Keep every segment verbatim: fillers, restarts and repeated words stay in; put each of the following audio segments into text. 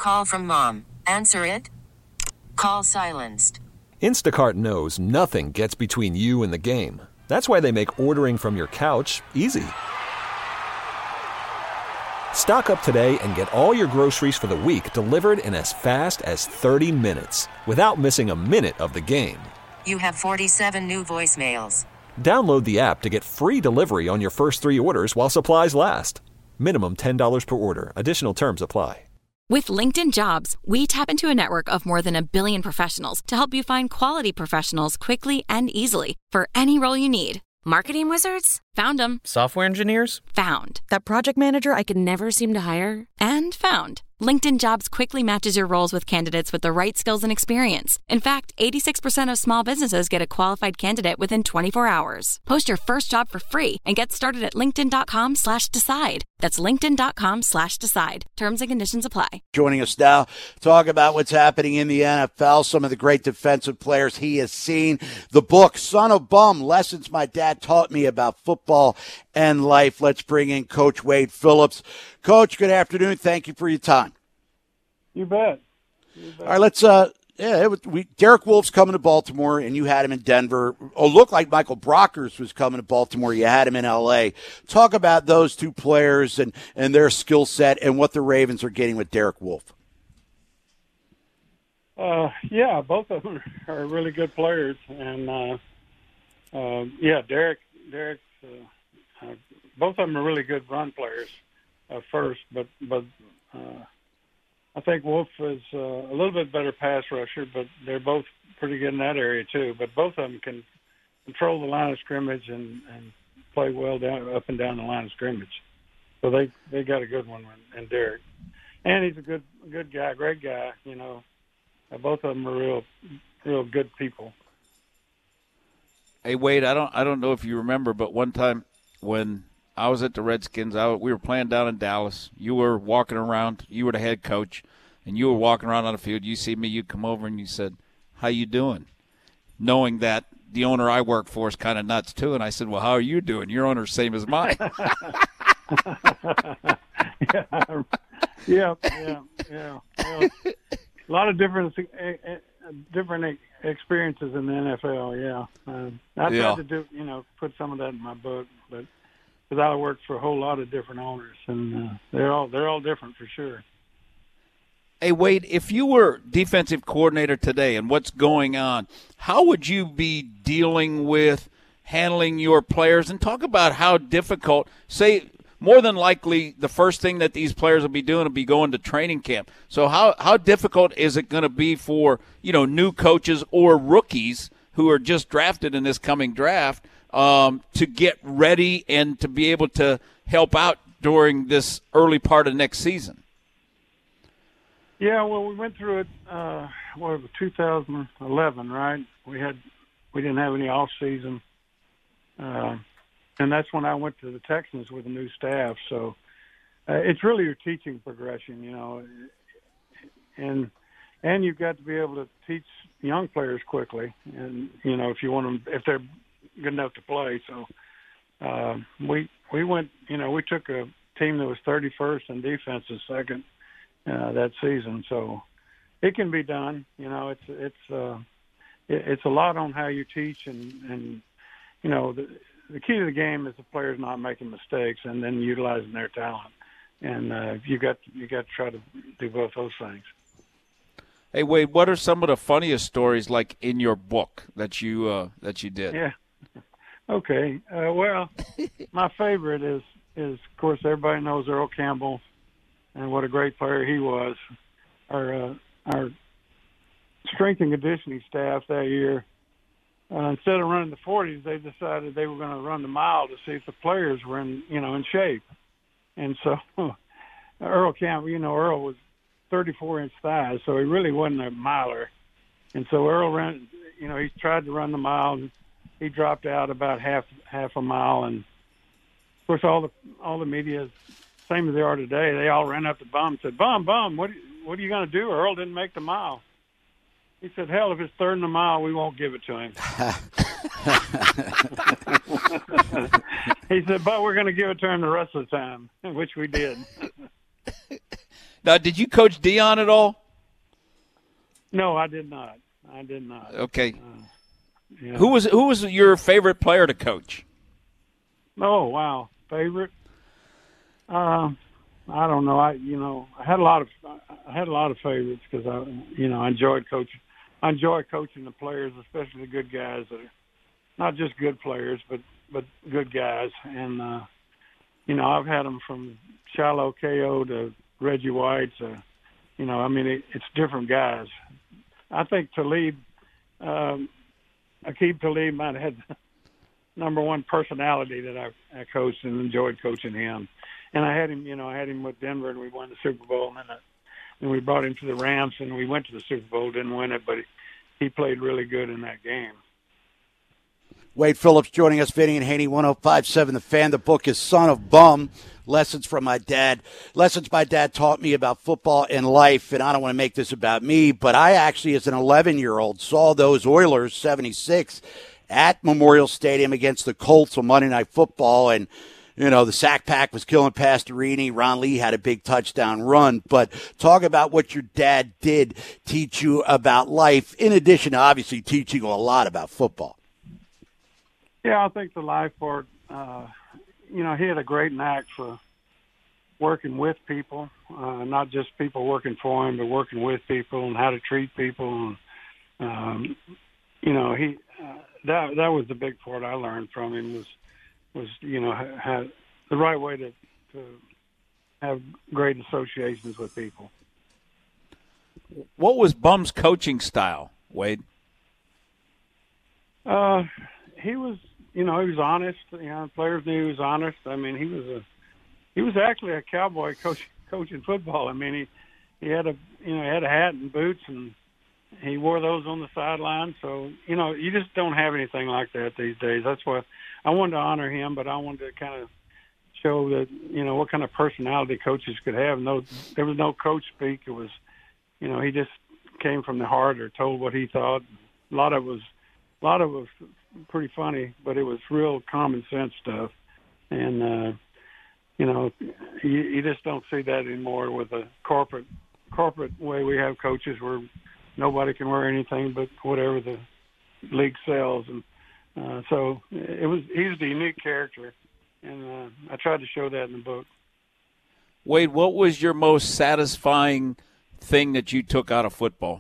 Call from mom. Answer it. Call silenced. Instacart knows nothing gets between you and the game. That's why they make ordering from your couch easy. Stock up today and get all your groceries for the week delivered in as fast as thirty minutes without missing a minute of the game. You have forty-seven new voicemails. Download the app to get free delivery on your first three orders while supplies last. Minimum ten dollars per order. Additional terms apply. With LinkedIn Jobs, we tap into a network of more than a billion professionals to help you find quality professionals quickly and easily for any role you need. Marketing wizards? Found them. Software engineers? Found. That project manager I could never seem to hire? And found. LinkedIn Jobs quickly matches your roles with candidates with the right skills and experience. In fact, eighty-six percent of small businesses get a qualified candidate within twenty-four hours. Post your first job for free and get started at linkedin.com slash decide. That's linkedin.com slash decide. Terms and conditions apply. Joining us now, talk about what's happening in the N F L, some of the great defensive players he has seen. The book, Son of Bum, Lessons My Dad Taught Me About Football and Life. Let's bring in Coach Wade Phillips. Coach, good afternoon. Thank you for your time. You bet. You bet. All right, let's uh, Yeah, it was, we, Derek Wolfe's coming to Baltimore, and you had him in Denver. Oh, looked like Michael Brockers was coming to Baltimore. You had him in L A. Talk about those two players and, and their skill set and what the Ravens are getting with Derek Wolfe. Uh, yeah, both of them are really good players, and uh, uh, yeah, Derek, Derek, uh, uh, both of them are really good run players uh, first, but but. Uh, I think Wolf is uh, a little bit better pass rusher, but they're both pretty good in that area too. But both of them can control the line of scrimmage and, and play well down up and down the line of scrimmage. So they, they got a good one in Derek, and he's a good good guy, great guy. You know, uh, both of them are real real good people. Hey Wade, I don't I don't know if you remember, but one time when I was at the Redskins. I, we were playing down in Dallas. You were walking around. You were the head coach, and you were walking around on the field. You see me, you come over, and you said, how you doing? Knowing that the owner I work for is kind of nuts, too. And I said, well, how are you doing? Your owner's same as mine. yeah, yeah, yeah, yeah. Well, a lot of different different experiences in the N F L, yeah. Uh, I tried yeah. to do, you know, put some of that in my book, but – because I worked for a whole lot of different owners, and uh, they're all they're all different for sure. Hey, Wade, if you were defensive coordinator today and what's going on, how would you be dealing with handling your players? And talk about how difficult, say, more than likely the first thing that these players will be doing will be going to training camp. So how, how difficult is it going to be for, you know, new coaches or rookies who are just drafted in this coming draft Um, to get ready and to be able to help out during this early part of next season? Yeah, well, we went through it. Uh, what was two thousand eleven, right? We had we didn't have any off season, uh, and that's when I went to the Texans with a new staff. So uh, it's really your teaching progression, you know, and and you've got to be able to teach young players quickly, and you know if you want them if they're good enough to play. So uh, we we went, you know, we took a team that was thirty-first in defense and second uh, that season. So it can be done. You know, it's it's uh, it, it's a lot on how you teach, and and you know the the key to the game is the players not making mistakes and then utilizing their talent. And uh, you got you got to try to do both those things. Hey Wade, what are some of the funniest stories like in your book that you uh, that you did? Yeah. Okay. Uh, well, my favorite is, is, of course, everybody knows Earl Campbell and what a great player he was. Our uh, our strength and conditioning staff that year, uh, instead of running the forties, they decided they were going to run the mile to see if the players were in, you know, in shape. And so Earl Campbell, you know, Earl was thirty-four inch thighs, so he really wasn't a miler. And so Earl ran, you know, he tried to run the mile, and he dropped out about half half a mile, and of course all the all the media, same as they are today, they all ran up to Bum and said, "Bum, Bum, what what are you going to do? Earl didn't make the mile." He said, "Hell, if it's third in the mile, we won't give it to him." He said, "But we're going to give it to him the rest of the time," which we did. Now, did you coach Deion at all? No, I did not. I did not. Okay. Uh, yeah. Who was who was your favorite player to coach? Oh wow, favorite. Uh, I don't know. I you know I had a lot of I had a lot of favorites because I you know I enjoyed coaching. I enjoy coaching the players, especially the good guys that are not just good players, but but good guys. And uh, you know I've had them from Shiloh K O to Reggie White. To, you know I mean it, it's different guys. I think Talib, um, Aqib Talib might have had the number one personality that I, I coached and enjoyed coaching him. And I had him, you know, I had him with Denver and we won the Super Bowl. And then I, and we brought him to the Rams and we went to the Super Bowl, didn't win it, but he, he played really good in that game. Wade Phillips joining us, Vinny and Haney, one oh five point seven The Fan. The book is Son of Bum, Lessons from My Dad. Lessons my dad taught me about football and life, and I don't want to make this about me, but I actually, as an eleven-year-old, saw those Oilers, seventy-six, at Memorial Stadium against the Colts on Monday Night Football, and, you know, the sack pack was killing Pastorini. Ron Lee had a big touchdown run, but talk about what your dad did teach you about life, in addition to obviously teaching you a lot about football. Yeah, I think the life part, uh, you know, he had a great knack for working with people, uh, not just people working for him, but working with people and how to treat people. And, um, you know, he uh, that that was the big part I learned from him was, was you know, ha- the right way to, to have great associations with people. What was Bum's coaching style, Wade? Uh, he was. You know, he was honest. You know, players knew he was honest. I mean, he was a he was actually a cowboy coach coaching football. I mean, he he had a you know he had a hat and boots, and he wore those on the sideline. So you know, you just don't have anything like that these days. That's why I wanted to honor him, but I wanted to kind of show that you know what kind of personality coaches could have. No, there was no coach speak. It was, you know, he just came from the heart or told what he thought. A lot of it was a lot of it was pretty funny, but it was real common sense stuff. And, uh, you know, you, you just don't see that anymore with the corporate corporate way we have coaches where nobody can wear anything but whatever the league sells. And uh, so it was he's the unique character, and uh, I tried to show that in the book. Wade, what was your most satisfying thing that you took out of football?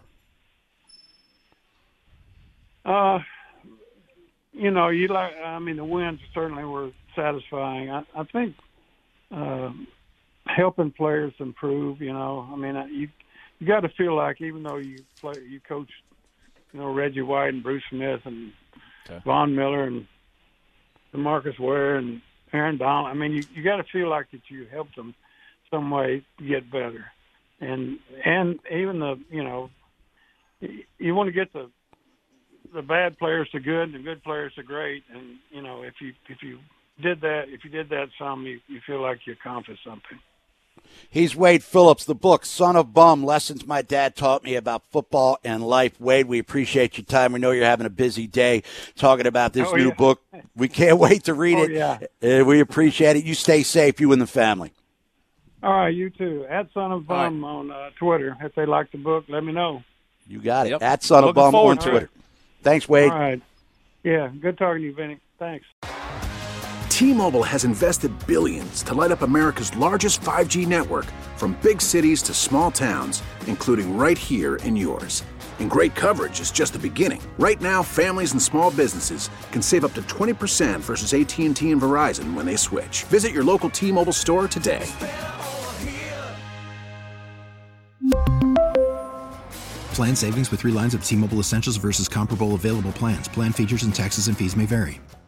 Uh You know, you like. I mean, the wins certainly were satisfying. I, I think uh, helping players improve. You know, I mean, you you got to feel like even though you play, you coach, you know, Reggie White and Bruce Smith and okay. Von Miller and DeMarcus Ware and Aaron Donald. I mean, you you got to feel like that you helped them some way to get better, and and even the you know, you, you want to get the. the bad players to good and the good players to great. And, you know, if you, if you did that, if you did that some, you, you feel like you accomplished something. He's Wade Phillips, the book, Son of Bum, Lessons My Dad Taught Me About Football and Life. Wade, we appreciate your time. We know you're having a busy day talking about this oh, new yeah. book. We can't wait to read oh, it. Yeah. Uh, we appreciate it. You stay safe, you and the family. All right, you too. At Son of Bum right. on uh, Twitter. If they like the book, let me know. You got it. Yep. At Son of Bum on to Twitter. It. Thanks, Wade. All right. Yeah, good talking to you, Vinny. Thanks. T-Mobile has invested billions to light up America's largest five G network, from big cities to small towns, including right here in yours. And great coverage is just the beginning. Right now, families and small businesses can save up to twenty percent versus A T and T and Verizon when they switch. Visit your local T-Mobile store today. Plan savings with three lines of T-Mobile Essentials versus comparable available plans. Plan features and taxes and fees may vary.